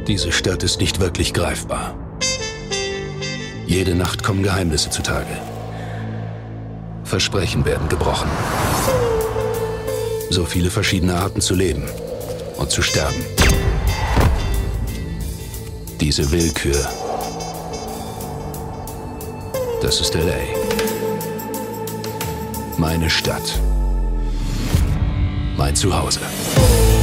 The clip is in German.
Diese Stadt ist nicht wirklich greifbar. Jede Nacht kommen Geheimnisse zutage. Versprechen werden gebrochen. So viele verschiedene Arten zu leben und zu sterben. Diese Willkür. Das ist LA. Meine Stadt. Mein Zuhause.